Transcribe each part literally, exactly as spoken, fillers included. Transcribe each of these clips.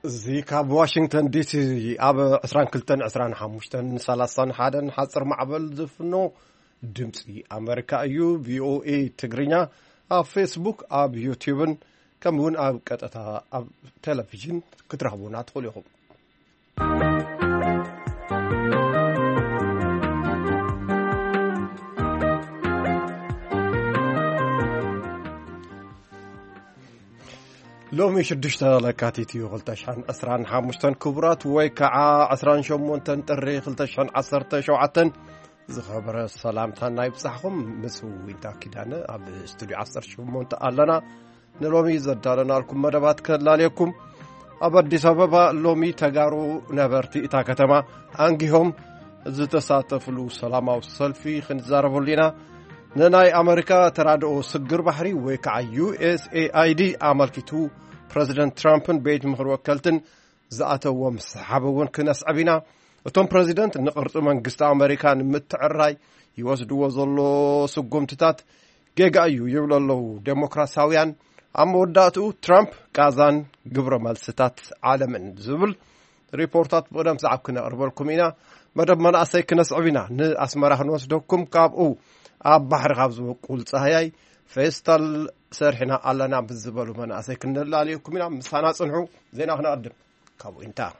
زي كاب واشنطن دي سي اب عشرين كلتن عشرين حمشتن ثلاثين حدن حصر معبل زفنو دمسي امريكا يو في او اي تجرينا اب فيسبوك اب يوتيوبن كمون اب قطتا اب تلفزيون كترهبونا تقوليهم لومي شدشتا لكاتيتيو غلطشان أسران حامشتن كبرات ويكعا أسران شمونتن تري غلطشان عصرت شوعتن زخبر السلام تنايب صحهم مسوين تاكيدانا أب استوديو عصر شمونت ألنا نلومي زدالنا لكم مدبات كلاليكم أبدي سببا لومي تغارو نبرتي إتاكتما أنجيهم زتساتفلو سلاما والسلفي خنزاربو لنا نناي أمريكا ترادو سجر بحري ويكع يو إس إيه آي دي عملكتو بريزيدنت ترامب بيت مخر وكالتن زاتو مسحبون كناس عبينا وتم بريزيدنت نقرط منقست أمريكان متعراي يوزدو وزلو سقومتتات جيجا أيو يولو ديمقراساويان أما وداتو ترامب كازان قبر مالستات عالم زبل ريبورتات بقدم سعب كنا أربالكم إنا مدب من أسي كناس عبينا نأسمراه نوسدوكم كابقو أب بحر غابزو قول صحيحي فيستال سرحنا ألنا بالزبالو من أسيكن الله عليكم من مسانا صنعو زين أخنا قدم كابو انتا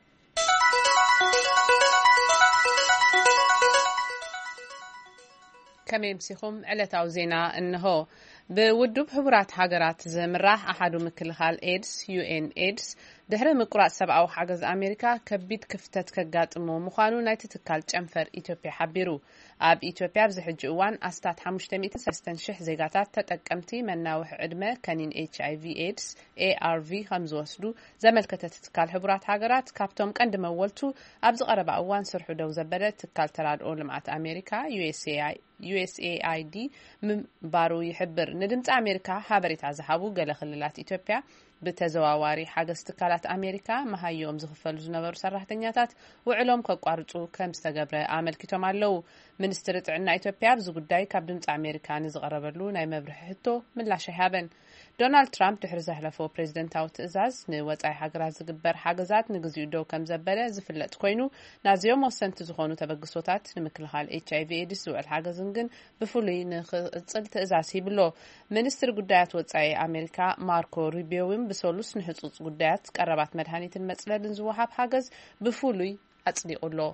كم يمسيخم علتاو زينا إنه بودوب حبرات حاجرات زمراح أحدو مكلخال إيدس يو إن إيدس دهر مقرات سبعة وحاجز أمريكا كبيد كفتت كجات مو مخانو نايت تكال جنفر إثيوبيا حبيرو أب إثيوبيا بزحج أوان أستات حمشتميت سستنشح زيجاتات تتأكمتي من نوح عدمة كانين إتش آي في إيدس إيه آر في خمس وصلو زمل كتتكال حبرات حاجرات كابتوم كند مولتو أبز قرب أوان سرحو دو زبدت تكال تراد أولمعات أمريكا يو إس إيه آي يو إس إيه آي دي من بارو يحبر ندمت أمريكا حابريت عزحابو قال خلالات إثيوبيا بتزواواري حاجة استقالات أمريكا ما هي يوم زخفل جنبر سرحتنياتات وعلوم كقارجو كم استجبر عمل كتوم علو من استرت عنا إثيوبيا بزو قداي كابدمت أمريكا نزغربلو ناي مبرحتو من لا شهابن دونالد ترامب تحرزه لفو بريزيدنت أو تأزاز نوضع حاجة زقبر حاجزات نجزيو دو كم زبلة زفلت كوينو نازيوم وسنت زخونو تبقصوتات نمكل حال إتش آي في إيدس والحاجة زنجن بفولي نخصل تأزاز هيبلو منستر قدايات وضع أمريكا ماركو ريبيوين بسولوس نحصص قدايات قربات مدهانية المسألة نزوحاب حاجز بفولي أتصديقو له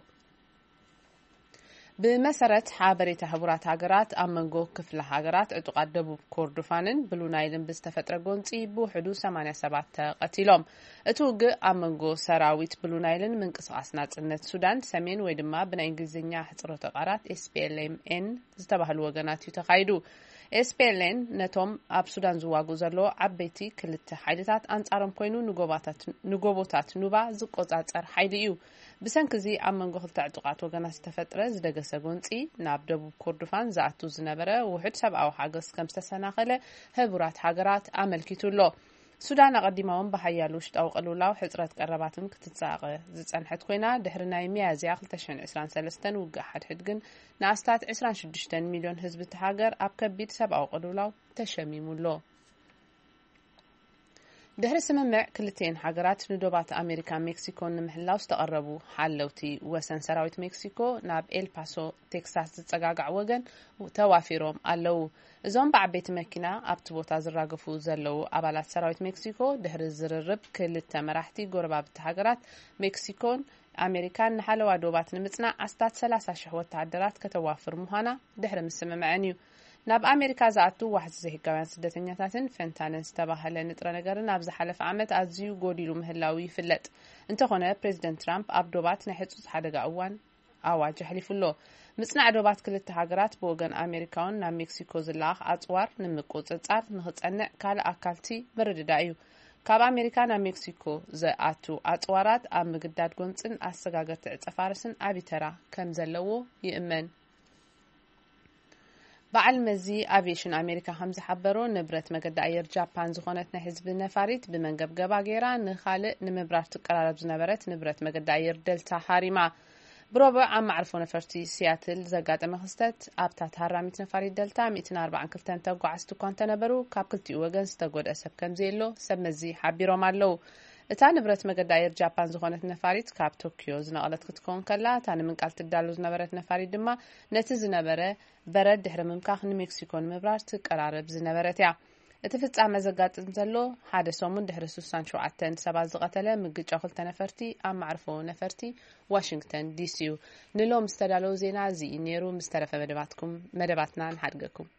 بمسارات حابريت حبرات هاجرات أمنجو كفل هاجرات اعتقاد دبوب كردفانن بلو نايلن بستفترة قنصي بو حدود ثمانية سبعة قتيلهم اتوق أمنجو سراويت بلو نايلن من قصاص ناتنت السودان سمين ويدما بنا إنجليزية حصرت قارات إس بي إل إم إن زتبه الوجنات يتخايدو إس بي إل إن نتوم أب سودان زواجو زلو عبيتي كلت حيدتات أنصارم كوينو نجوباتات نجوباتات نوبا زقوزات أر حيديو بسنكزي أمنجو خلت اعتقاد وجنات استفترة زدق سجونتي ناب دبوب كردفان زعتو زنبرة وحد سبعة أو حاجز خمسة سنة خلة هبرات حجرات عمل كتولو سودان قديمهم بحيالوش أو قلولا وحزرات قرباتهم كتتساق زتسان حد كوينا دهرنا يميا زياقل تشن عسران سلستن وقع حد حدقن ناستات عسران شدشتن مليون حزب تحاجر أبكبيت سبعة أو قلولا تشميمو له دهر سممع كلتين حجرات ندوبات أمريكا مكسيكو نمحلا استقربوا حلوتي وسن سراويت مكسيكو ناب إل باسو تكساس تتسقاقع وغن وتوافيروم قالوا زوم بعبيت مكينة أبتبوتا زراقفو زلو أبالات سراويت مكسيكو دهر الزررب كلتا مراحتي قربا بتحجرات مكسيكون أمريكان نحلوا دوبات نمتنا أستات سلاسة شهوة تعدلات كتوافر مهانا دهر مسممعنيو ناب أمريكا زعتو واحد زي كمان سدتنياتن فنتانن استباهله نطره ነገር ናብ ዝሓለፈ ዓመት ኣዝዩ ጎዲሉ ምህላዊ ይፍለጥ እንተኾነ ፕሬዝዳንት ትራምፕ ኣብ ዶባት ንሕጹጽ ሓደጋ እዋን ኣዋጅ ሕሊፉሎ ምጽናዕ ዶባት ክልተ ሃገራት ብወገን ኣሜሪካውን ናብ ሜክሲኮ ዝላኽ ኣጽዋር ንምቆጽጻር ንኽጸንዕ ካል ኣካልቲ መረደዳ እዩ ካብ ኣሜሪካ ናብ ሜክሲኮ ዘኣቱ ኣጽዋራት ኣብ ምግዳድ ጎንጽን ኣሰጋገርቲ ዕጸፋርስን ኣቢተራ ከም ዘለዎ ይእመን بعل مزي أفيشن أمريكا خمسة حبرو نبرت مجد أير جابان زخونتنا حزب نفاريت بمنجب جبا جيرا نخالق نمبرات قرارات زنبرت نبرت مجد أير دلتا حارمة بربع عم عرفوا نفرتي سياتل زقات مخستت أبتات هراميت نفاريت دلتا مئتين وأربعة كلتان توقع عستو كونت نبرو كاب كلتي وجن استقود أسب كم زيلو سب مزي حبيرو مالو እታ ንብረት መገዳየር ጃፓን ዝኾነት ነፋሪት ካብ ቶኪዮ ዝነቐለት ክትከውን ከላ እታ ንምንቃል ትዳሉ ዝነበረት ነፋሪት ድማ ነቲ ዝነበረ በረድ ድሕሪ ምምካኽ ንሜክሲኮን ምብራር ትቀራረብ ዝነበረት እያ እቲ ፍጻመ ዘጋጥም ዘሎ ሓደ ሰሙን ድሕሪ ስልሳ ወሸውዓተ ሰባት ዝቐተለ ምግጫ ክልተ ነፈርቲ ኣብ ማዕርፎ ነፈርቲ ዋሽንግተን ዲሲ ንሎም ዝተዳለው ዜና እዚ ነይሩ ምስተረፈ መደባትኩም መደባትና ንሓድገኩም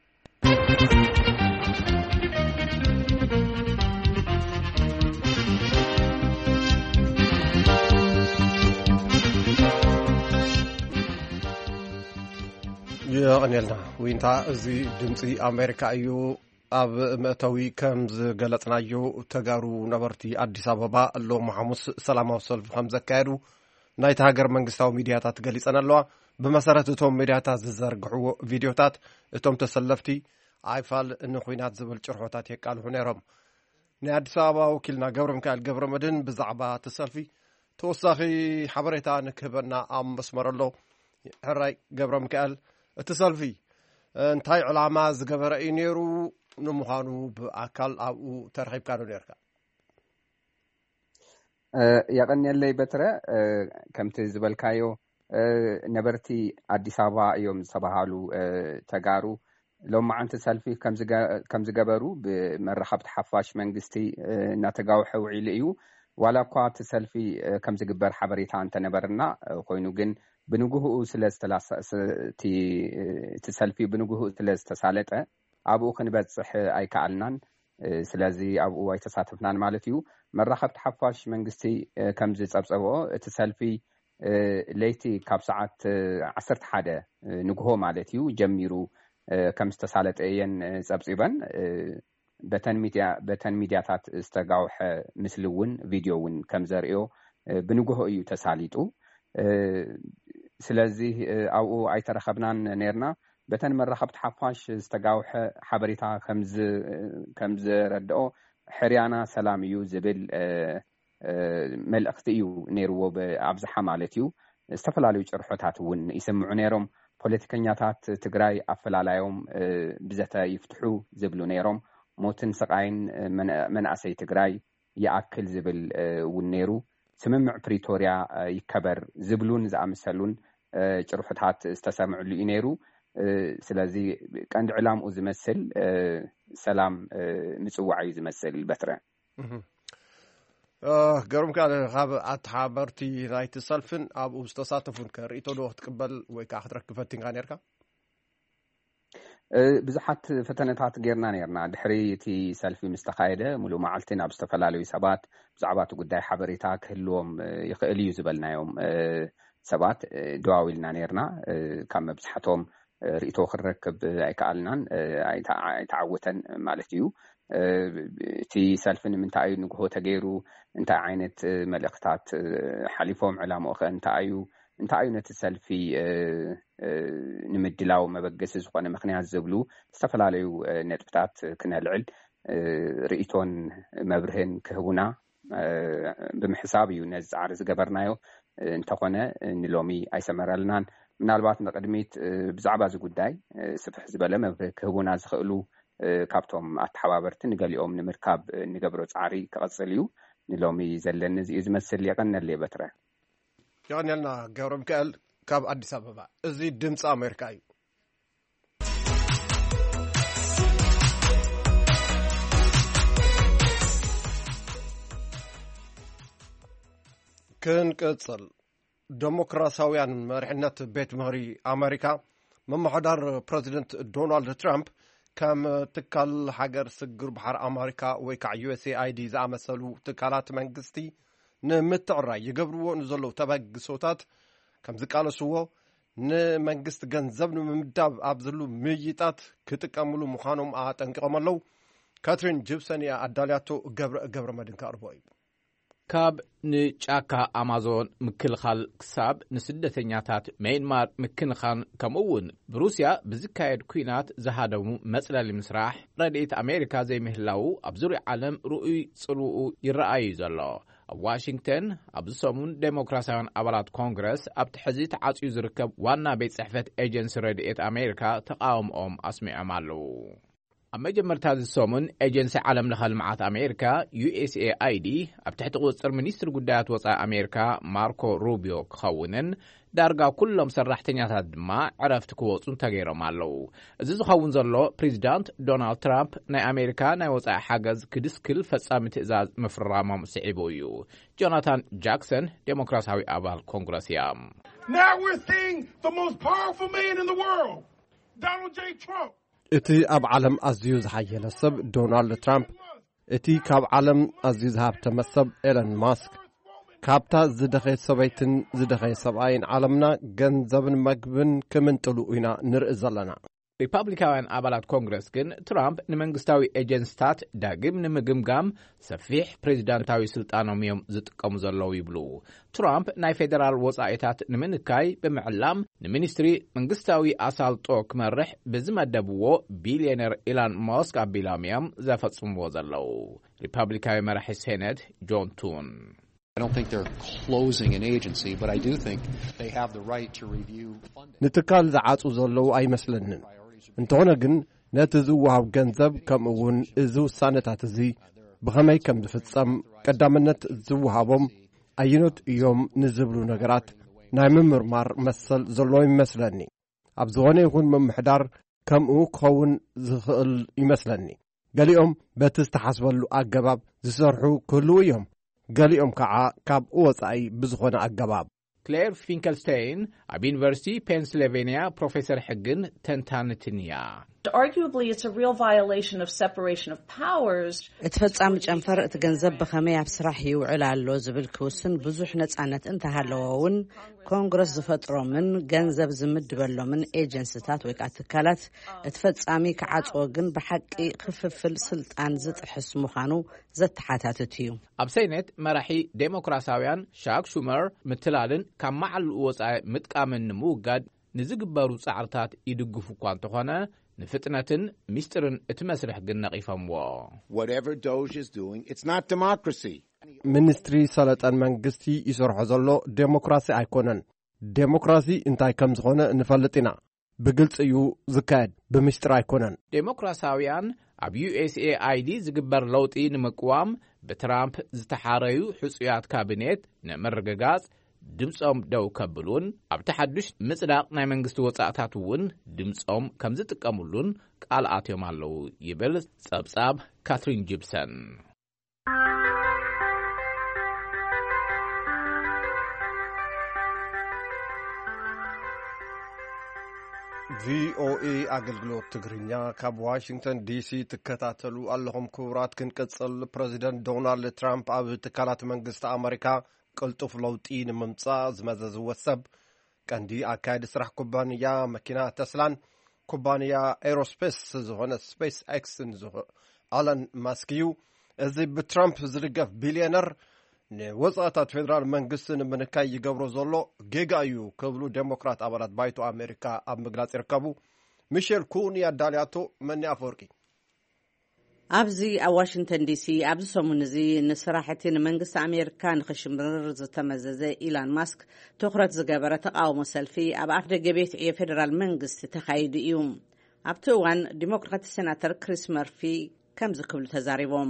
يغنيلنا وينتا زي دمصي أمريكا أيو أب مأتوي كم زغلطنا يو تغارو نبرتي أديس أبابا اللو محمود سلام وصل خمسة كارو نايت هاجر منغستاو ميدياتات غليصنا لوا بمسارات توم ميدياتات زرغعو فيديوتات توم تسلفتي عيفال ان خوينات زبل چرحوتات يقالو نيرم ني أديس أبابا وكيلنا غبر مكال غبر مدن بزعبا تسلفي توساخي حبريتا نكبرنا ام مسمرلو هراي غبر مكال اتصالفي انتاي علامة زغبر اينيرو نمخانو بأكل أو ترحيب كانو نيركا يغني اللي بترى كم تزبل كايو نبرتي أديس أبابا يوم صباحالو تغارو لو ما أنت سالفي كم زغ كم زغبرو بمرحب تحفاش منغستي ناتغاو حوعي ليو ولا قات سالفي كم زغبر حبريتا انت نبرنا خوينو جن بنوجه سلسلة تي تسلفي بنوجه سلسلة سالته أبو خنبتصح أي كألنان سلازي أبو أي تساتفنان مالتيو مرة خبت حفاش منقستي كم زيت أبصوا تسلفي ليتي كاب ساعات عصرت حدا نوجه مالتيو جميرو كم استسالت أين أبصيبان بتن ميديا بتن ميدياتات استقاوح مثلون فيديوون كم زريو بنوجه أيو تساليتو سلازي أو أي ترخبنان نيرنا بتن مرة خبت حفاش استقاوح حبريتا خمز خمز ردو حريانا سلاميو زبل ملأختيو نيرو بعبز حمالتيو استفلاليو جرحوتات ون يسمعو نيروم بوليتيكنياتات تقراي أفلاليوم بزتا يفتحو زبلو نيروم موتن سقاين من, من أسي تقراي يأكل زبل ونيرو سممع بريتوريا يكبر زبلون زعمسلون جرحتات استسمع اللي ينيرو سلازي كان علام وزمسل سلام مصوعي زمسل البترة اه قرم كان غاب اتحابرتي رايت سلفن ابو استساتفون كريتو دو تقبل وي كاخدرك فتين غانيركا بزحت فتنتات غيرنا نيرنا دحريتي سلفي مستخايده ملو معلتين اب استفلالو سبات بزعبات قداي حبريتا كلهم يخاليو زبلنايوم سبات دواويلنا نيرنا كم بزحتهم ريتو خركب اي كالنان اي تعوتن مالتيو تي سلفن من تاعي نغو تغيرو انت عينت ملقطات حليفهم علامه اخ انت ايو انت عينت سلفي نمدلاو مبغس زخونه مخنيات زبلو استفلاليو نطبطات كنلعل ريتون مبرهن كهونا بمحسابيو نز عرض جبرنايو انتقنا نلومي اي سمرلنان ምናልባት ንቀድሚት ብዛዕባ እዚ ጉዳይ ስፍሕ ዝበለ መብርህ ክህቡና ዝኽእሉ ካብቶም ኣተሓባበርቲ ንገሊኦም ንምርካብ ንገብሮ ፃዕሪ ክቐፅል እዩ ንሎሚ ዘለኒ እዚ ዝመስል የቐነለ በትረ ያንልና ገብረ ሚካኤል ካብ ኣዲስ ኣበባ እዚ ድምፂ ኣሜሪካ እዩ ክንቅፅል ዲሞክራሲያውያን መሪሕነት ቤት ምኽሪ ኣሜሪካ መማሕዳር ፕሬዚደንት ዶናልድ ትራምፕ ከም ትካል ሃገር ስግር ባሕር ኣሜሪካ ወይ ከዓ ዩ ኤስ ኤ አይ ዲ ዝኣመሰሉ ትካላት መንግስቲ ንምትዕራይ ይገብርዎ ንዘለዉ ተበግሶታት ከም ዝቃለስዎ ንመንግስቲ ገንዘብ ንምምዳብ ኣብ ዘሉ ምይጣት ክጥቀምሉ ምዃኖም ኣጠንቂቖም ኣለዉ ካትሪን ጂፕሰን እያ ኣዳልያቶ ገብረ ገብረ መድን ካርቦ እዩ ካብ ንጫካ ኣማዞን ምክልኻል ክሳብ ንስደተኛታት ሜይንማር ምክንኻን ከምኡውን ብሩስያ ብዝካየድ ኩናት ዝሃደሙ መጽለሊ ምስራሕ ረድኤት ኣሜሪካ ዘይምህላው ኣብ ዙርያ ዓለም ርኡይ ጽልኡ ይረኣዩ ዘሎ ኣብ ዋሽንግተን ኣብ ሰሙን ዴሞክራሲያውን ኣባላት ኮንግረስ ኣብ ትሕዚ ተዓጽዩ ዝርከብ ዋና ቤት ጽሕፈት ኤጀንሲ ረድኤት ኣሜሪካ ተቃውሞኦም ኣስሚዖም ኣለዉ ኣብ መጀመርታ ዝሰሙን ኤጀንሲ ዓለም ለኸ ልምዓት ኣሜሪካ ዩ ኤስ ኤ ኣይ ዲ ኣብ ትሕቲ ቁፅጥር ሚኒስትሪ ጉዳያት ወፃኢ ኣሜሪካ ማርኮ ሩቢዮ ክኸውንን ዳርጋ ኩሎም ሰራሕተኛታት ድማ ዕረፍቲ ክወፁን ተገይሮም ኣለዉ። እዚ ዝኸውን ዘሎ ፕሬዚዳንት ዶናልድ ትራምፕ ናይ ኣሜሪካ ናይ ወፃኢ ሓገዝ ክድስክል ፈጻሚ ትእዛዝ ምፍራሞም ስዒቡ እዩ። ጆናታን ጃክሰን ዴሞክራሲያዊ ኣባል ኮንግረስ እያ። Now we're seeing the most powerful man in the world, Donald J. Trump. እቲ ኣብ ዓለም ኣዝዩ ዝሓየለ ሰብ ዶናልድ ትራምፕ፣ እቲ ካብ ዓለም ኣዝዩ ዝሃብተመ ሰብ ኤለን ማስክ፣ ካብታ ዝደኸየ ሰበይትን ዝደኸየ ሰብኣይን ዓለምና ገንዘብን መግብን ክምንጥሉ ኢና ንርኢ ዘለና። ሪፐብሊካውያን ኣባላት ኮንግረስ ግን ትራምፕ ንመንግስታዊ ኤጀንሲታት ዳግም ንምግምጋም ሰፊሕ ፕሬዚዳንታዊ ስልጣኖም እዮም ዝጥቀሙ ዘለዉ ይብሉ። ትራምፕ ናይ ፌደራል ወፃኢታት ንምንካይ ብምዕላም ንሚኒስትሪ መንግስታዊ ኣሳልጦ ክመርሕ ብዝመደብዎ ቢልዮነር ኢላን ማስክ ኣቢሎም እዮም ዘፈጽምዎ ዘለዉ። ሪፐብሊካዊ መራሒ ሴኔት ጆን ቱን I don't think they're closing an agency, but I do think they have the right to review funding. ንትካል ዝዓጹ ዘለዉ ኣይመስለንን። እንተኾነ ግን ነቲ ዝወሃብ ገንዘብ ከምኡውን እዚ ውሳነታት እዚ ብኸመይ ከም ዝፍጸም ቀዳምነት ዝወሃቦም ኣይኖት እዮም ንዝብሉ ነገራት ናይ ምምርማር መሰል ዘሎ ይመስለኒ። ኣብ ዝኾነ ይኹን ምምሕዳር ከምኡ ክኸውን ዝኽእል ይመስለኒ። ገሊኦም በቲ ዝተሓስበሉ ኣገባብ ዝሰርሑ ክህልው እዮም፣ ገሊኦም ከዓ ካብ ወፃኢ ብዝኾነ ኣገባብ። ክሌር ፊንከልስቴይን ኣብ ዩኒቨርሲቲ ፔንስልቬንያ ፕሮፌሰር ሕግን ተንታንትን እያ። Arguably, it's a real violation of separation of powers. እቲ ፈጻሚ ጨንፈር እቲ ገንዘብ ብኸመይ ኣብ ስራሕ ይውዕል ኣሎ ዝብል ክውስን ብዙሕ ነጻነት እንተሃለዎውን ኮንግረስ ዝፈጥሮምን ገንዘብ ዝምድበሎምን ኤጀንሲታት ወይ ከዓ ትካላት እቲ ፈጻሚ ክዓጽዎ ግን ብሓቂ ክፍፍል ስልጣን ዝጥሕስ ምዃኑ ዘተሓታትት እዩ። ኣብ ሴኔት መራሒ ዴሞክራሲያውያን ሻክ ሹመር ምትላልን ካብ መዓል ወፃኢ ምጥቃምን ንምውጋድ ንዝግበሩ ጻዕርታት ይድግፉ እኳ እንተኾነ ንፍጥነትን ሚስጥርን እቲ መስርሕ ግን ነቒፎምዎ። Whatever Doge is doing, it's not democracy. ሚኒስትሪ ሰለጠን መንግስቲ ይሰርሖ ዘሎ ዴሞክራሲ ኣይኮነን። ዴሞክራሲ እንታይ ከም ዝኾነ እንፈልጥ ኢና። ብግልጽ እዩ ዝካየድ፣ ብምስጢር ኣይኮነን። ዴሞክራሲያውያን ኣብ ዩ ኤስ ኤ ኣይ ዲ ዝግበር ለውጢ ንምቅዋም ብትራምፕ ዝተሓረዩ ሕፁያት ካቢኔት ንምርግጋጽ ድምፆም ደው ከብሉን ኣብ ተሓድሽ ምጽዳቕ ናይ መንግስቲ ወጻእታት እውን ድምፆም ከም ዝጥቀሙሉን ቃል ኣትዮም ኣለዉ ይብል ጸብጻብ ካትሪን ጂፕሰን። ቪኦኤ ኣገልግሎት ትግርኛ ካብ ዋሽንግተን ዲሲ ትከታተሉ ኣለኹም። ክቡራት ክንቅጽል ፕሬዚደንት ዶናልድ ትራምፕ ኣብ ትካላት መንግስቲ ኣሜሪካ ቅልጡፍ ለውጢ ንምምጻእ ዝመዘዝዎ ሰብ ቀንዲ ኣካይዲ ስራሕ ኩባንያ መኪና ተስላን ኩባንያ ኤሮስፔስ ዝኾነ ስፔስ ኤክስን ኣለን ማስክ እዩ። እዚ ብትራምፕ ዝድገፍ ቢልዮነር ንወጻእታት ፌደራል መንግስቲ ንምንካይ ይገብሮ ዘሎ ጌጋ እዩ ክብሉ ዴሞክራት ኣባላት ባይቶ ኣሜሪካ ኣብ ምግላጽ ይርከቡ። ሚሼል ኩን ያዳልያቶ መኒ ኣፈወርቂ ኣብዚ ኣብ ዋሽንግተን ዲሲ ኣብዚ ሰሙን እዚ ንስራሕቲ ንመንግስቲ ኣሜሪካ ንኽሽምርር ዝተመዘዘ ኢላን ማስክ ትኹረት ዝገበረ ተቃውሞ ሰልፊ ኣብ ኣፍ ደገ ቤት ዕዮ ፌደራል መንግስቲ ተኻይዱ እዩ። ኣብቲ እዋን ዲሞክራት ሴናተር ክሪስ መርፊ ከምዚ ክብሉ ተዛሪቦም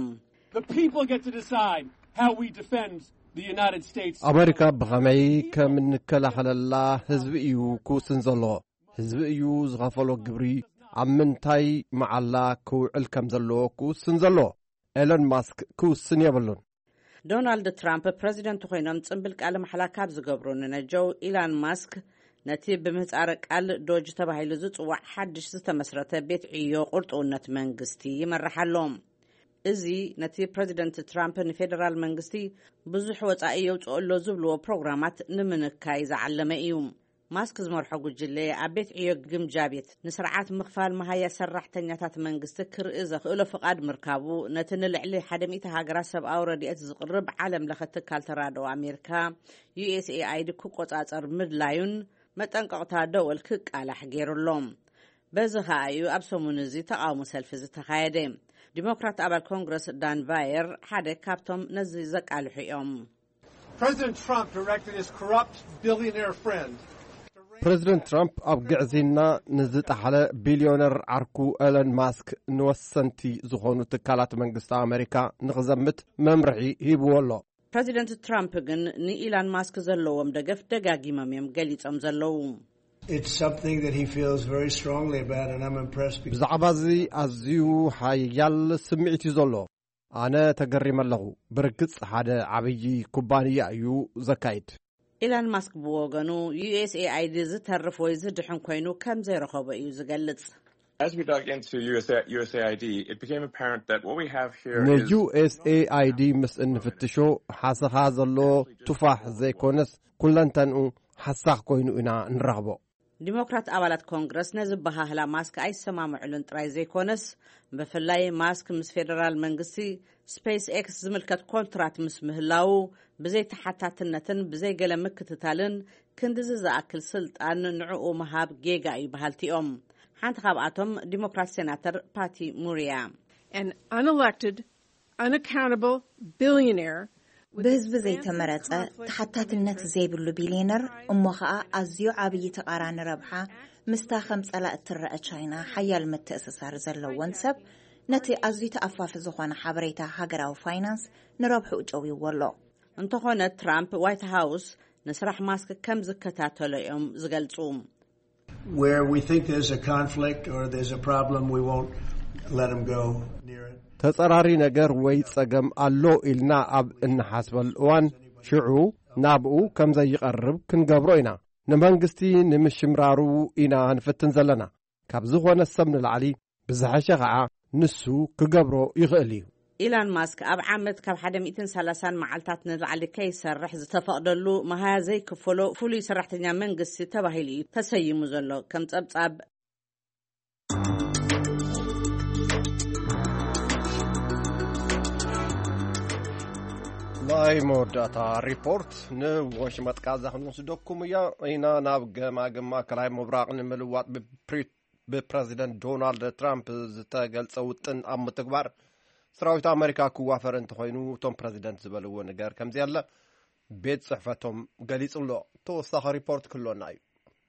ኣሜሪካ ብኸመይ ከም እንከላኸለላ ህዝቢ እዩ ክውስን ዘለዎ። ህዝቢ እዩ ዝኸፈሎ ግብሪ ኣብ ምንታይ መዓላ ክውዕል ከም ዘለዎ ክውስን ዘሎ። ኤለን ማስክ ክውስን የብሉን። ዶናልድ ትራምፕ ፕሬዚደንት ኮይኖም ጽምብል ቃለ መሓላ ካብ ዝገብሩ ንነጀው ኢላን ማስክ ነቲ ብምህጻረ ቃል ዶጅ ተባሂሉ ዝጽዋዕ ሓድሽ ዝተመስረተ ቤት ዕዮ ቁርጥውነት መንግስቲ ይመርሓሎም። እዚ ነቲ ፕሬዚደንት ትራምፕ ንፌደራል መንግስቲ ብዙሕ ወጻኢ የውፅአሎ ዝብልዎ ፕሮግራማት ንምንካይ ዝዓለመ እዩ። ማስክ ዝመርሖ ጉጅለ ኣብ ቤት ዕዮ ግምጃ ቤት ንስርዓት ምኽፋል መሃያ ሰራሕተኛታት መንግስቲ ክርኢ ዘኽእሎ ፍቓድ ምርካቡ ነቲ ንልዕሊ ሓደ ሚእቲ ሃገራት ሰብኣዊ ረድኤት ዝቕርብ ዓለም ለኸ ትካል ተራድኦ ኣሜሪካ ዩ ኤስ ኤ ኣይ ዲ ክቆጻጸር ምድላዩን መጠንቀቕታ ደወል ክቃላሕ ገይሩሎም። በዚ ከዓ እዩ ኣብ ሰሙን እዚ ተቃውሞ ሰልፊ ዝተኻየደ። ዲሞክራት ኣባል ኮንግረስ ዳን ቫየር ሓደ ካብቶም ነዚ ዘቃልሑ እዮም። President Trump directed his corrupt billionaire friend ፕሬዚደንት ትራምፕ ኣብ ግዕዚና ንዝጣሓለ ቢልዮነር ዓርኩ ኤለን ማስክ ንወሰንቲ ዝኾኑ ትካላት መንግስቲ ኣሜሪካ ንኽዘምት መምርሒ ሂብዎ ኣሎ። ፕሬዚደንት ትራምፕ ግን ንኢላን ማስክ ዘለዎም ደገፍ ደጋጊሞም እዮም ገሊጾም ዘለዉ። ብዛዕባ እዚ ኣዝዩ ሓያል ስምዒት እዩ ዘሎ። ኣነ ተገሪመ ኣለኹ። ብርግጽ ሓደ ዓብዪ ኩባንያ እዩ ዘካይድ። ኢላን ማስክ ብወገኑ ዩኤስኤአይዲ ዝተርፍ ወይ ዝድሕን ኮይኑ ከም ዘይረኸቦ እዩ ዝገልጽ። ንዩኤስኤአይዲ ምስ እንፍትሾ ሓሰኻ ዘሎ ቱፋሕ ዘይኮነስ ኩለንተንኡ ሓሳኽ ኮይኑ ኢና ንረኽቦ። ዲሞክራት ኣባላት ኮንግረስ ነዚ ባህላ ማስክ ኣይሰማምዕሉን ጥራይ ዘይኮነስ ብፍላይ ማስክ ምስ ፌደራል መንግስቲ ስፔስ ኤክስ ዝምልከት ኮንትራት ምስ ምህላው ብዘይ ተሓታትነትን ብዘይ ገለ ምክትታልን ክንዲዚ ዝኣክል ስልጣን ንዕኡ መሃብ ጌጋ እዩ ባህልቲኦም። ሓንቲ ካብኣቶም ዲሞክራት ሴናተር ፓቲ ሙሪያ an unelected unaccountable billionaire ብህዝቢ ዘይተመረጸ ተሓታትነት ዘይብሉ ቢልዮነር እሞ ከዓ ኣዝዩ ዓብዪ ተቓራኒ ረብሓ ምስታ ከም ጸላእ እትረአ ቻይና ሓያል ምትእስሳር ዘለዎን ሰብ ነቲ ኣዝዩ ተኣፋፊ ዝኾነ ሓበሬታ ሃገራዊ ፋይናንስ ንረብሑ ጨዊዎ ኣሎ። እንተኾነ ትራምፕ ዋይት ሃውስ ንስራሕ ማስክ ከም ዝከታተሎ እዮም ዝገልጹ። Where we think there's a conflict or there's a problem, we won't let him go near it. ተጸራሪ ነገር ወይ ጸገም ኣሎ ኢልና ኣብ እንሓስበል እዋን ሽዑ ናብኡ ከም ዘይቐርብ ክንገብሮ ኢና። ንመንግስቲ ንምሽምራሩ ኢና ንፍትን ዘለና። ካብ ዝኾነ ሰብ ንላዕሊ ብዝሓሸ ከዓ ንሱ ክገብሮ ይኽእል እዩ። ኢላን ማስክ ኣብ ዓመት ካብ ሓደ ሚእትን ሰላሳን መዓልታት ንላዕሊ ከይሰርሕ ዝተፈቕደሉ መሃያ ዘይክፈሎ ፍሉይ ሰራሕተኛ መንግስቲ ተባሂሉ እዩ ተሰይሙ ዘሎ ከም ጸብጻብ። ናይ መወዳእታ ሪፖርት ንወሽመጥ ጋዛ ክንወስደኩም እያ ኢና። ናብ ገማግማ ከላይ ምብራቕ ንምልዋጥ ብፕሬዚደንት ዶናልድ ትራምፕ ዝተገልጸ ውጥን ኣብ ምትግባር ሰራዊት ኣሜሪካ ክዋፈር እንተኾይኑ እቶም ፕሬዚደንት ዝበልዎ ነገር ከምዚ ኣለ ቤት ጽሕፈቶም ገሊጹሎ። ተወሳኺ ሪፖርት ክህልወና እዩ።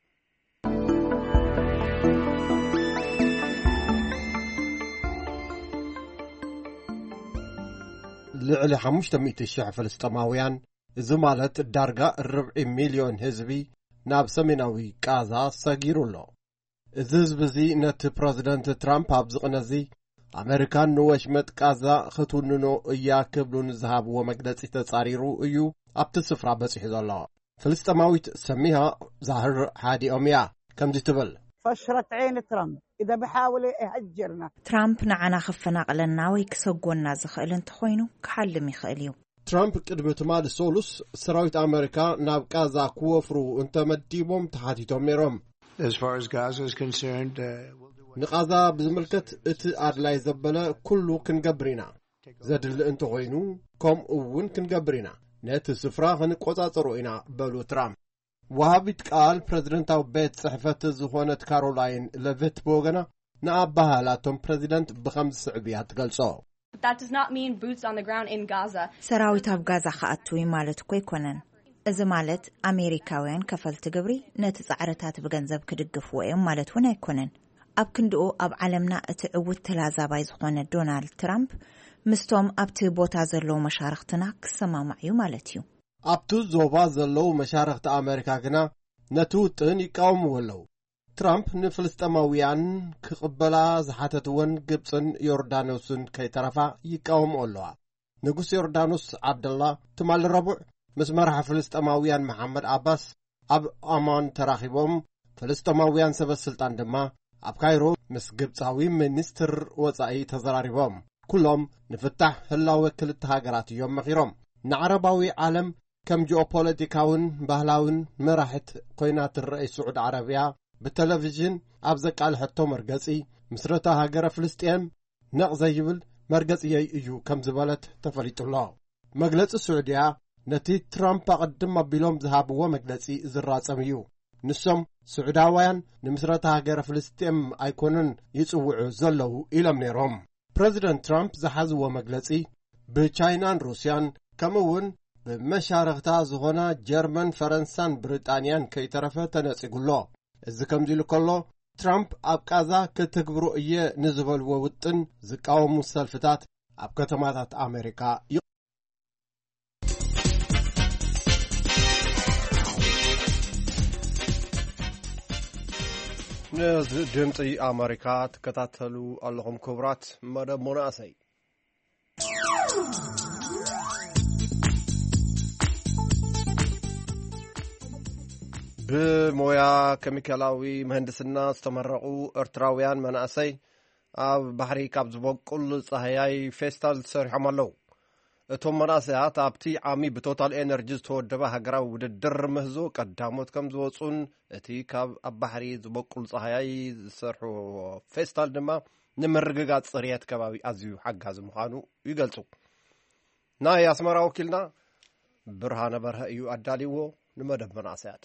ልዕሊ ሓሙሽተ ሚእቲ ሽሕ ፍልስጥማውያን እዚ ማለት ዳርጋ ርብዒ ሚልዮን ህዝቢ ናብ ሰሜናዊ ጋዛ ሰጊሩ ኣሎ። እዚ ህዝቢ እዚ ነቲ ፕሬዚደንት ትራምፕ ኣብ ዝቕነዚ ኣሜሪካን ንወሽመጥ ጋዛ ክትውንኖ እያ ክብሉን ዝሃብዎ መግለጺ ተጻሪሩ እዩ ኣብቲ ስፍራ በፂሑ ዘሎ። ፍልስጥማዊት ሰሚሃ ዛህር ሓዲኦም እያ ከምዚ ትብል። ፈሽረት ዓይን ትራምፕ إذا بحاول يهجرنا ትራምፕ ንዓና ክፈናቅለና ወይ ክሰጎና ዝኽእል እንተኾይኑ ክሓልም ይኽእል እዩ። ትራምፕ ቅድሚ ትማሊ ሶሉስ ሰራዊት ኣሜሪካ ናብ ጋዛ ክወፍሩ እንተመዲቦም ተሓቲቶም ነይሮም። As far as Gaza is concerned, ንጋዛ ብዝምልከት እቲ ኣድላይ ዘበለ ኩሉ ክንገብር ኢና። ዘድሊ እንተኾይኑ ከምኡ እውን ክንገብር ኢና። ነቲ ስፍራ ክንቆጻጸሮ ኢና በሉ ትራምፕ። ወሃቢት ቃል ፕሬዚደንታዊ ቤት ጽሕፈት ዝኾነት ካሮላይን ሌቪት ብወገና ንኣባህላቶም ፕሬዚደንት ብኸምዚ ስዕብያ ትገልጾ። ሰራዊት ኣብ ጋዛ ከኣትዊ ማለት እኮ ኣይኮነን። እዚ ማለት ኣሜሪካውያን ከፈልቲ ግብሪ ነቲ ጻዕርታት ብገንዘብ ክድግፍዎ እዮም ማለት እውን ኣይኮነን። ኣብ ክንድኡ ኣብ ዓለምና እቲ ዕውት ተላዛባይ ዝኾነ ዶናልድ ትራምፕ ምስቶም ኣብቲ ቦታ ዘለዉ መሻርክትና ክሰማማዕ እዩ ማለት እዩ። ኣብቲ ዞባ ዘለዉ መሻርክቲ ኣሜሪካ ግና ነቲ ውጥን ይቃወምዎ ኣለዉ። ትራምፕ ንፍልስጥማውያን ክቕበላ ዝሓተትወን ግብፅን ዮርዳኖስን ከይተረፋ ይቃወሙ ኣለዋ። ንጉስ ዮርዳኖስ ዓብደላ ትማል ረቡዕ ምስ መራሒ ፍልስጥማውያን መሐመድ ዓባስ ኣብ ኣማን ተራኺቦም ፍልስጥማውያን ሰበስልጣን ድማ ኣብ ካይሮ ምስ ግብፃዊ ሚኒስትር ወፃኢ ተዘራሪቦም ኩሎም ንፍታሕ ህላወ ክልተ ሃገራት እዮም መኺሮም። ንዓረባዊ ዓለም ከም ጂኦፖለቲካውን ባህላውን መራሕት ኮይና ትረአ ስዑድ ዓረብያ ብቴሌቪዥን ኣብ ዘቃልሐቶ መርገጺ ምስረታ ሃገረ ፍልስጥኤም ነቕ ዘይብል መርገጺየይ እዩ ከም ዝበለት ተፈሊጡሎ። መግለጺ ስዑድያ ነቲ ትራምፕ ኣቐድም ኣቢሎም ዝሃብዎ መግለጺ ዝራጸም እዩ። ንሶም ስዑዳውያን ንምስረታ ሃገረ ፍልስጥኤም ኣይኮኑን ይጽውዑ ዘለዉ ኢሎም ነይሮም። ፕሬዚደንት ትራምፕ ዝሓዝዎ መግለጺ ብቻይናን ሩስያን ከምኡውን መሻርክታ ዝኾና ጀርመን ፈረንሳን ብሪጣንያን ከይተረፈ ተነጺጉሎ እዚ ከምዚ ኢሉ ከሎ ትራምፕ ኣብ ቃዛ ክትግብሩ እየ ንዝበልዎ ውጥን ዝቃወሙ ሰልፍታት ኣብ ከተማታት ኣሜሪካ ነዝ ድምፂ ኣሜሪካ ትከታተሉ ኣለኹም ክቡራት መደብ ሞናእሰይ ብሞያ ኬሚካላዊ ምህንድስና ዝተመረቑ ኤርትራውያን መናእሰይ ኣብ ባሕሪ ካብ ዝበቁል ፀሃያይ ፌስታል ሰሪሖም ኣለዉ እቶም መናእሰያት ኣብቲ ዓሚ ብቶታል ኤነርጂ ዝተወደበ ሃገራዊ ውድድር ምህዞ ቀዳሞት ከም ዝወፁን እቲ ካብ ኣብ ባሕሪ ዝበቁል ፀሃያይ ዝሰርሑ ፌስታል ድማ ንምርግጋፅ ፅሬት ከባቢ ኣዝዩ ሓጋዚ ምዃኑ ይገልጹ ናይ ኣስመራ ወኪልና ብርሃነ በርሀ እዩ ኣዳሊዎ ንመደብ መናእሰያት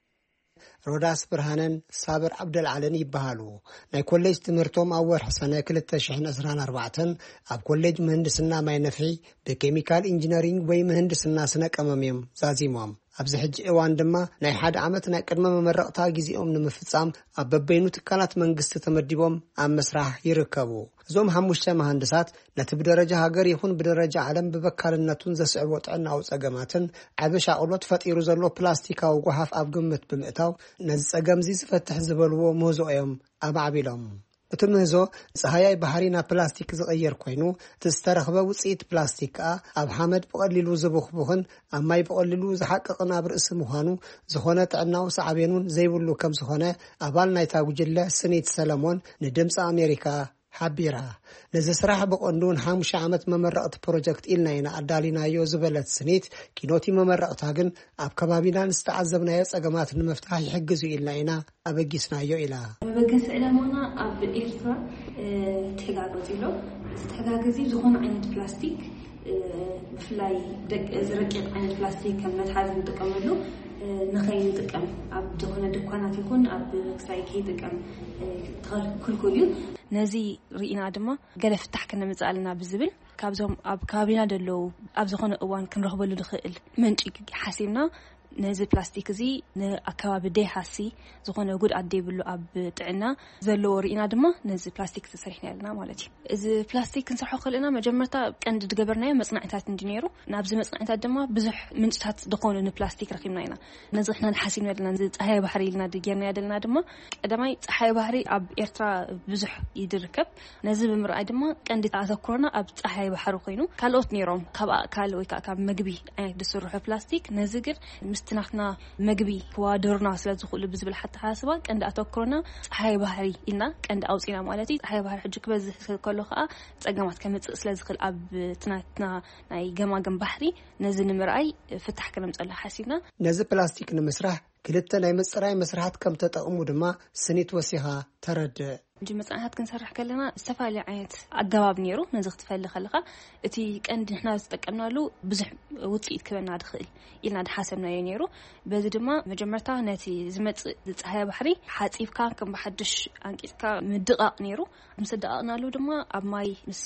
ሮዳስ ብርሃነን ሳብር ዓብደልዓለን ይበሃሉ ናይ ኮሌጅ ትምህርቶም ኣብ ወርሒ ሰነ ክልተ ሽሕን ዕስራን ኣርባዕተን ኣብ ኮሌጅ ምህንድስና ማይ ነፍሒ ብኬሚካል ኢንጂነሪንግ ወይ ምህንድስና ስነ ቀመም ዛዚሞም ኣብዚ ሕጂ እዋን ድማ ናይ ሓደ ዓመት ናይ ቅድመ መመረቕታ ግዚኦም ንምፍጻም ኣብ በበይኑ ትካላት መንግስቲ ተመዲቦም ኣብ መስራሕ ይርከቡ እዞም ሓሙሽተ መሃንድሳት ነቲ ብደረጃ ሃገር ይኹን ብደረጃ ዓለም ብበካልነቱን ዘስዕቦ ጥዕናዊ ፀገማትን ዓበሻ ቁሎት ፈጢሩ ዘሎ ፕላስቲካዊ ጎሓፍ ኣብ ግምት ብምእታው ነዚ ፀገምዚ ዝፈትሕ ዝበልዎ ምህዞ እዮም ኣማዕቢሎም እቲ ምህዞ ፀሃያይ ባህሪ ናብ ፕላስቲክ ዝቕየር ኮይኑ እቲ ዝተረኽበ ውፅኢት ፕላስቲክ ከዓ ኣብ ሓመድ ብቐሊሉ ዝቡኽቡኽን ኣብ ማይ ብቐሊሉ ዝሓቅቕን ኣብ ርእሲ ምዃኑ ዝኾነ ጥዕናዊ ሳዕቤኑን ዘይብሉ ከም ዝኾነ ኣባል ናይታ ጉጅለ ስኒት ሰለሞን ንድምፂ ኣሜሪካ ሓቢራ ነዚ ስራሕ ብቐንዱን ሓሙሽተ ዓመት መመረቕቲ ፕሮጀክት ኢልና ኢና ኣዳሊናዮ ዝበለት ስኒት ኪኖቲ መመረቕታ ግን ኣብ ከባቢና ንዝተዓዘብናዮ ፀገማት ንምፍታሕ ይሕግዙ ኢልና ኢና ኣበጊስናዮ ኢላ በገስ ዕላማና ኣብ ኤርትራ ተጋገዝ ኢሎ ዝተጋገዚ ዝኾነ ዓይነት ፕላስቲክ ብፍላይ ዝረቂቕ ዓይነት ፕላስቲክ ከም መትሓዚ ንጥቀመሉ ንኸይንጥቀም ኣብ ዝኾነ ድኳናት ይኹን ኣብ ክሳይ ከይጥቀም ክልኩል እዩ ነዚ ርኢና ድማ ገለ ፍታሕ ከነምፅኣልና ብዝብል ካብዞም ኣብ ከባቢና ደለው ኣብ ዝኾነ እዋን ክንረኽበሉ ንኽእል መንጪ ሓሲብና ነዚ ፕላስቲክ እዚ ንኣከባቢ ደይሓሲ ዝኾነ ጉድኣት ደይብሉ ኣብ ጥዕና ዘለዎ ርኢና ድማ ነዚ ፕላስቲክ ተሰሪሕና ኣለና ማለት እዩ እዚ ፕላስቲክ ክንሰርሖ ከለና መጀመርታ ቀንዲ ዝገበርናዮ መፅናዕታት እንዲነሩ ናብዚ መፅናዕታት ድማ ብዙሕ ምንጭታት ዝኾኑ ንፕላስቲክ ረኺብና ኢና ነዚ ሕና ንሓሲብና ዘለና ፀሓይ ባሕሪ ኢልና ጌርና ያደልና ድማ ቀዳማይ ፀሓይ ባሕሪ ኣብ ኤርትራ ብዙሕ ይድርከብ ነዚ ብምርኣይ ድማ ቀንዲ ኣተኩሮና ኣብ ፀሓይ ባሕሪ ኮይኑ ካልኦት ነይሮም ካብ ኣካል ወይ ካብ መግቢ ዓይነት ዝስርሑ ፕላስቲክ ነዚ ግን ምስትናኽና መግቢ ዋድርና ስለ ዝኽእሉ ብዝብል ሓታ ሓስባ ቀንዲ ኣተኩሮና ፀሓይ ባሕሪ ኢና ቀንዲ ኣውፂና ማለት እዩ ፀሓይ ባሕሪ ሕጂ ክበዝሕ ከሎ ከዓ ፀገማት ከምፅእ ስለ ዝኽእል ኣብ ትናትና ናይ ገማገም ባሕሪ ነዚ ንምርኣይ ፍታሕ ከነምፀላ ሓሲብና ነዚ ፕላስቲክ ንምስራሕ ክልተ ናይ ምፅራይ መስራሓት ከም ተጠቕሙ ድማ ስኒት ወሲኻ ተረድእ እንጂ መፅናዕታት ክንሰርሕ ከለና ዝተፈላለዩ ዓይነት ኣገባብ ነይሩ ነዚ ክትፈልይ ከለኻ እቲ ቀንዲ ንሕና ዝጠቀምናሉ ብዙሕ ውፅኢት ክበና ድኽእል ኢልና ድሓሰብናዮ ነይሩ በዚ ድማ መጀመርታ ነቲ ዝመፅእ ፀሓይ ባሕሪ ሓፂብካ ከም ብሓድሽ ኣንቂፅካ ምድቃቕ ነይሩ ምስ ደቃቕናሉ ድማ ኣብ ማይ ምስ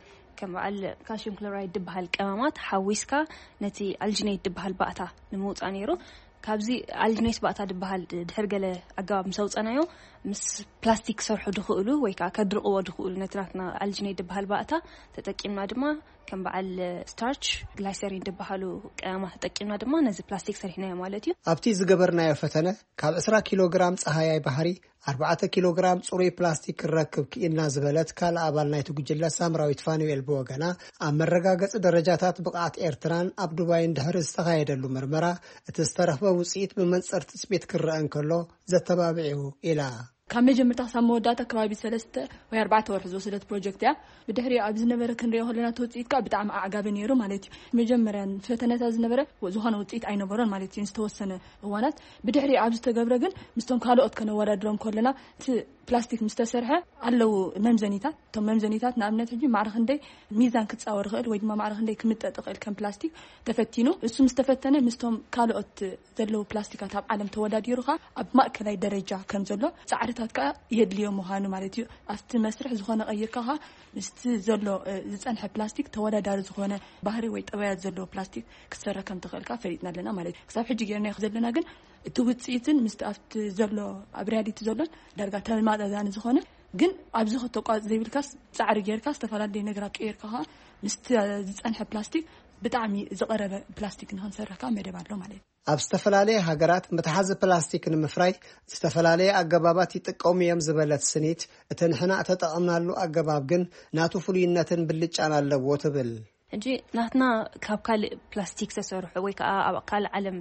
ከም በዓል ካልሽየም ክሎራይድ ድበሃል ቀመማት ሓዊስካ ነቲ ኣልጂኔት ድበሃል ባእታ ንምውፃእ ነይሩ ካብዚ ኣልጂኔት ባእታ ድበሃል ድሕር ገለ ኣገባብ ምስ ኣውፀናዮ ምስ ፕላስቲክ ሰርሑ ድኽእሉ ወይ ከዓ ከድርቕዎ ድኽእሉ ነትናትና ኣልጂኔት ድበሃል ባእታ ተጠቂምና ድማ ከም በዓል ስታርች ግላይሰሪን ድበሃሉ ቀመማት ተጠቂምና ድማ ነዚ ፕላስቲክ ሰሪሕናዮ ማለት እዩ ኣብቲ ዝገበርናዮ ፈተነ ካብ عشرة ኪሎ ግራም ፀሃያይ ባህሪ أربعة ኪሎ ግራም ጽሩይ ፕላስቲክ ክረክብ ክኢልና ዝበለት ካል ኣባል ናይቲ ጉጅለ ሳምራዊት ፋኑኤል ብወገና ኣብ መረጋገፂ ደረጃታት ብቕዓት ኤርትራን ኣብ ዱባይን ድሕሪ ዝተኻየደሉ ምርመራ እቲ ዝተረኽበ ውፅኢት ብመንፀር ትፅቢት ክረአ እንከሎ ዘተባብዒው ኢላ ካብ መጀመርታ ሳብ መወዳእታ ከባቢ ሰለስተ ወይ ኣርባዕተ ወርሒ ዝወሰደት ፕሮጀክት እያ ብድሕሪ ኣብ ዝነበረ ክንሪኦ ከለና ተውፅኢትካ ብጣዕሚ ኣዕጋቢ ነይሩ ማለት እዩ መጀመርያ ፈተነታት ዝነበረ ዝኾነ ውፅኢት ኣይነበሮን ማለት እዩ ዝተወሰነ እዋናት ብድሕሪ ኣብ ዝተገብረ ግን ምስቶም ካልኦት ከነወዳድሮም ከለና እቲ ፕላስቲክ ምስተሰርሐ ኣለው መምዘኒታት እቶም መምዘኒታት ንኣብነት ሕጂ ማዕረኽ እንደይ ሚዛን ክትፃወር ክእል ወይ ድማ ማዕረኽ እንደይ ክምጠጥ ክእል ከም ፕላስቲክ ተፈቲኑ እሱ ምስተፈተነ ምስቶም ካልኦት ዘለው ፕላስቲካት ኣብ ዓለም ተወዳዲሩካ ኣብ ማእከላይ ደረጃ ከም ዘሎ ፃዕርታ ቦታታት ከ የድልዮ መሃኑ ማለት እዩ ኣብቲ መስርሕ ዝኾነ ቀይርካ ምስቲ ዘሎ ዝጸንሐ ፕላስቲክ ተወዳዳሪ ዝኾነ ባህሪ ወይ ጠባያት ዘሎ ፕላስቲክ ክሰራ ከም ትኽእልካ ፈሊጥና ኣለና ማለት እዩ ክሳብ ሕጂ ጌርና ዘለና ግን እቲ ውጽኢትን ምስቲ ኣብቲ ዘሎ ኣብርያዲት ዘሎን ዳርጋ ተማጣጣኒ ዝኾነ ግን ኣብዚ ከተቋጽ ዘይብልካስ ጻዕሪ ጌርካ ዝተፈላለዩ ነገራት ቀይርካ ምስቲ ዝጸንሐ ፕላስቲክ ብጣዕሚ ዝቐረበ ፕላስቲክ ንኽንሰርሕካ መደብ ኣሎ ማለት እዩ ኣብ ዝተፈላለየ ሃገራት መትሓዚ ፕላስቲክ ንምፍራይ ዝተፈላለየ ኣገባባት ይጥቀሙ እዮም ዝበለት ስኒት እቲ ንሕና ተጠቕምናሉ ኣገባብ ግን ናቱ ፍሉይነትን ብልጫን ኣለዎ ትብል እንጂ ናትና ካብ ካልእ ፕላስቲክ ተሰርሑ ወይ ከዓ ኣብ ካልእ ዓለም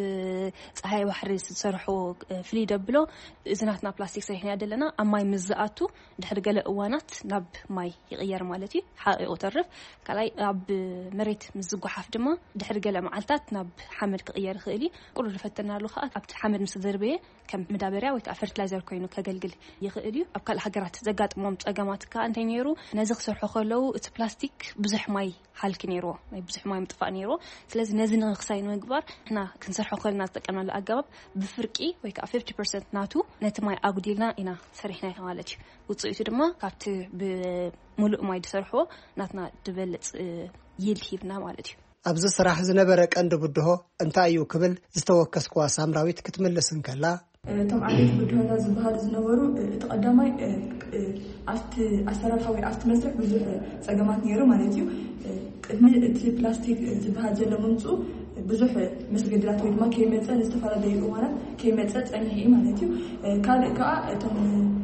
ብፀሓይ ባሕሪ ተሰርሑ ፍሊ ደብሎ እዝናትና ፕላስቲክ ሰሪሕና ያደለና ኣብ ማይ ምዝኣቱ ድሕሪ ገለ እዋናት ናብ ማይ ይቕየር ማለት እዩ ሓቂቑ ተርፍ ካልኣይ ኣብ መሬት ምዝጓሓፍ ድማ ድሕሪ ገለ መዓልታት ናብ ሓመድ ክቕየር ይኽእል እዩ ቁሩብ ዝፈተናሉ ከዓ ኣብቲ ሓመድ ምስ ዘርበየ ከም መዳበርያ ወይ ከዓ ፈርቲላይዘር ኮይኑ ከገልግል ይኽእል እዩ ኣብ ካልእ ሃገራት ዘጋጥሞም ፀገማት ከዓ እንታይ ነይሩ ነዚ ክሰርሑ ከለዉ እቲ ፕላስቲክ ብዙሕ ማይ ሓልኪ ነይሩ ወይ ብዙሕ ማይ ምጥፋእ ነይሩ ስለዚ ነዚ ንኽሳይ ንምግባር ሕና ክንሰርሖ ከለና ዝጠቀምናሉ ኣገባብ ብፍርቂ ወይ ከዓ fifty percent ናቱ ነቲ ማይ ኣጉዲልና ኢና ሰሪሕና ማለት እዩ ውፅኢቱ ድማ ካብቲ ብሙሉእ ማይ ዝሰርሕዎ ናትና ድበልፅ ይል ሂብና ማለት እዩ ኣብዚ ስራሕ ዝነበረ ቀንዲ ብድሆ እንታይ እዩ ክብል ዝተወከስክዋ ሳምራዊት ክትምልስን ከላ እቶም ዓበይቲ ብድሆታት ዝበሃሉ ዝነበሩ እቲ ቀዳማይ ኣብቲ ኣሰራርሓ ወይ ኣብቲ መስርሕ ብዙሕ ፀገማት ነይሩ ማለት እዩ ቅድሚ እቲ ፕላስቲክ ዝበሃል ዘሎ ምምፅኡ ብዙሕ መስገድላት ወይ ድማ ከይመፀ ንዝተፈላለዩ እዋናት ከይመፀ ፀኒሑ እዩ ማለት እዩ ካልእ ከዓ እቶም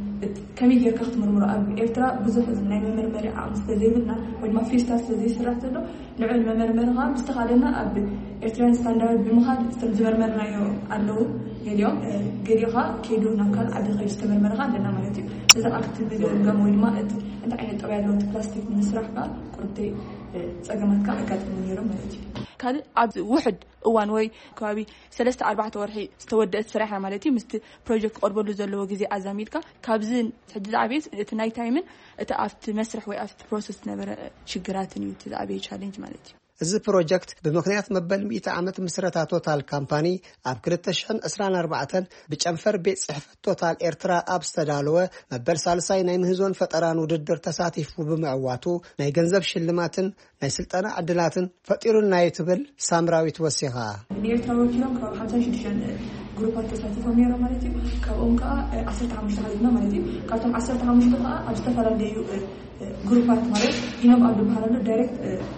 ከመይ ጌርካ ክትምርምሮ ኣብ ኤርትራ ብዙሕ ናይ መመርመሪ ዓቕሚ ስለዘይብልና ወይ ድማ ፊስታ ስለዘይስራሕ ዘሎ ንዑ መመርመሪ ከዓ ምስተኻደና ኣብ ኤርትራን ስታንዳርድ ብምኻድ ዝመርመርናዮ ኣለዉ ገሊኦም ገሊኻ ከይዱ ናብ ካልእ ዓዲ ከይዱ ዝተመርመረኻ ኣለና ማለት እዩ እዚ ኣብቲ ብገምገም ወይ ድማ እንታይ ዓይነት ጠባይ ኣለዎ እቲ ፕላስቲክ ንምስራሕ ከዓ ቁርብተይ ፀገማት ከዓ ኣጋጥሙ ነይሮም ማለት እዩ ካልእ ኣብ ውሕድ እዋን ወይ ከባቢ ሰለስተ ኣርባዕተ ወርሒ ዝተወደአት ስራሕና ማለት እዩ ምስቲ ፕሮጀክት ቀርበሉ ዘለዎ ግዜ ኣዛሚድካ ካብዚ ሕጂ ዝዓበየት እቲ ናይ ታይምን እቲ ኣብቲ መስርሕ ወይ ኣብቲ ፕሮሰስ ነበረ ሽግራትን እዩ እቲ ዝዓበየ ቻሌንጅ ማለት እዩ እዚ ፕሮጀክት ብምክንያት መበል ሚእቲ ዓመት ምስረታ ቶታል ካምፓኒ ኣብ ክልተ ሽሕን ዕስራን ኣርባዕተን ብጨንፈር ቤት ጽሕፈት ቶታል ኤርትራ ኣብ ዝተዳለወ መበል ሳልሳይ ናይ ምህዞን ፈጠራን ውድድር ተሳቲፉ ብምዕዋቱ ናይ ገንዘብ ሽልማትን ናይ ስልጠና ዕድላትን ፈጢሩልና ትብል ሳምራዊት ወሲኻ ኤርትራ ወኪሎም ካብ ሓምሳ ሽዱሽተ ግሩፓት ተሳቲፎም ነይሮም ማለት እዩ ካብኦም ከዓ ዓሰርተ ሓሙሽተ ሓሊፍና ማለት እዩ ካብቶም ዓሰርተ ሓሙሽተ ከዓ ኣብ ዝተፈላለዩ ግሩፓት ማለት ኢኖም ኣብ ዝበሃላሉ ዳይሬክት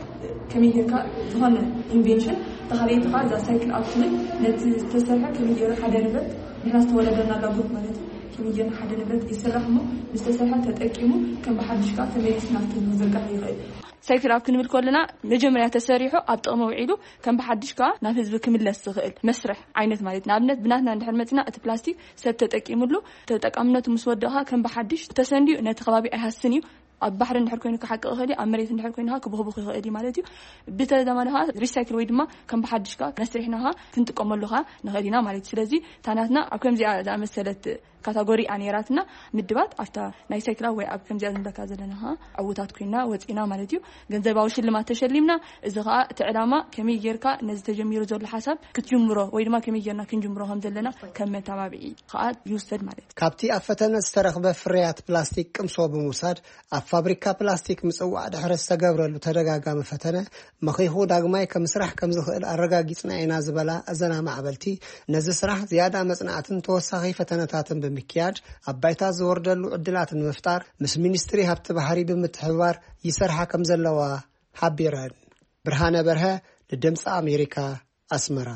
ከመይ ጌርካ ዝኾነ ኢንቬንሽን ተኻልየት ከዓ እዛ ሳይክል ኣብትብል ነቲ ዝተሰርሐ ከመይ ጌርካ ሓደ ንብረት ንሕና ዝተወለደና ግሩፕ ማለት እዩ ከመይ ጌርካ ሓደ ንብረት ይስራሕ ሞ ምስተሰርሐ ተጠቂሙ ከም ብሓድሽ ከዓ ተመሊስ ናብቲ ዝዝርጋሕ ይኽእል ሳይክል ኣብ ክንብል ከለና መጀመርያ ተሰሪሑ ኣብ ጥቕሚ ውዒሉ ከም ብሓድሽ ከዓ ናብ ህዝቢ ክምለስ ዝኽእል መስርሕ ዓይነት ማለት ንኣብነት ብናትና እንድሕር መፅና እቲ ፕላስቲክ ሰብ ተጠቂሙሉ ተጠቃምነቱ ምስ ወደቕኻ ከም ብሓድሽ ተሰንዲዩ ነቲ ከባቢ ኣይሃስን እዩ ኣብ ባሕሪ እንድሕር ኮይኑ ክሓቅቕ ይኽእል እዩ ኣብ መሬት እንድሕር ኮይንካ ክብኽብኽ ይኽእል እዩ ማለት እዩ ብተዘማንኻ ሪሳይክል ወይ ድማ ከም ብሓድሽካ መስርሕናኻ ክንጥቀመሉኻ ንኽእል ኢና ማለት እዩ ስለዚ ታናትና ኣብ ከምዚኣ ዝኣመሰለት ካታጎሪ ኣኔራትና ምድባት ኣብታ ናይ ሳይክላ ወይ ኣብ ከምዚኣ ዝንበካ ዘለናኻ ዕውታት ኮይና ወፂና ማለት እዩ ገንዘባዊ ሽልማት ተሸሊምና እዚ ከዓ እቲ ዕላማ ከመይ ጌርካ ነዚ ተጀሚሩ ዘሎ ሓሳብ ክትጅምሮ ወይ ድማ ከመይ ጌርና ክንጅምሮ ከም ዘለና ከም መተባብዒ ከዓ ይውሰድ ማለት እዩ ካብቲ ኣብ ፈተነ ዝተረኽበ ፍርያት ፕላስቲክ ቅምሶ ብምውሳድ ኣብ ፋብሪካ ፕላስቲክ ምፅዋዕ ድሕሪ ዝተገብረሉ ተደጋጋሚ ፈተነ መኺኹ ዳግማይ ከም ስራሕ ከም ዝኽእል ኣረጋጊፅና ኢና ዝበላ እዘና ማዕበልቲ ነዚ ስራሕ ዝያዳ መፅናዕትን ተወሳኺ ፈተነታትን ብምክያድ ኣብ ባይታ ዝወርደሉ ዕድላት ንምፍጣር ምስ ሚኒስትሪ ሃብቲ ባሕሪ ብምትሕብባር ይሰርሓ ከም ዘለዋ ሓቢረን ብርሃነ በርሀ ንድምፂ ኣሜሪካ ኣስመራ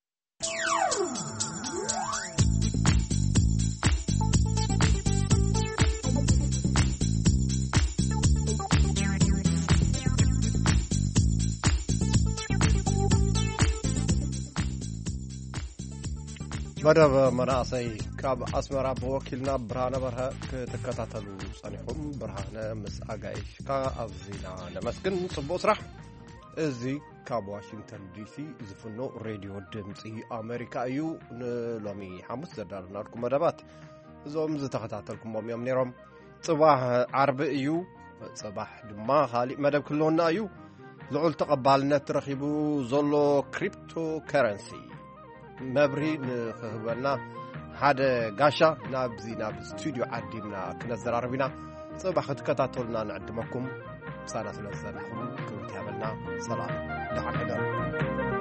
መደብ መናእሰይ ካብ ኣስመራ ብወኪልና ብርሃነ በርሀ ክትከታተሉ ፀኒሑም ብርሃነ ምስ ኣጋይሽካ ኣብዚና ነመስግን ጽቡቕ ስራሕ እዚ ካብ ዋሽንግተን ዲሲ ዝፍኖ ሬድዮ ድምፂ ኣሜሪካ እዩ ንሎሚ ሓሙስ ዘዳልናልኩም መደባት እዞም ዝተኸታተልኩሞም እዮም ነይሮም ጽባሕ ዓርቢ እዩ ጽባሕ ድማ ካሊእ መደብ ክህልወና እዩ ልዑል ተቐባልነት ረኺቡ ዘሎ ክሪፕቶ ከረንሲ መብሪ ንኽህበና ሓደ ጋሻ ናብዚ ናብ ስቱዲዮ ዓዲምና ክነዘራርብ ኢና ጽባሕ ክትከታተሉና ንዕድመኩም ሳና ስለዘናኹም ክብርቲ ያበልና ሰላም ደሓ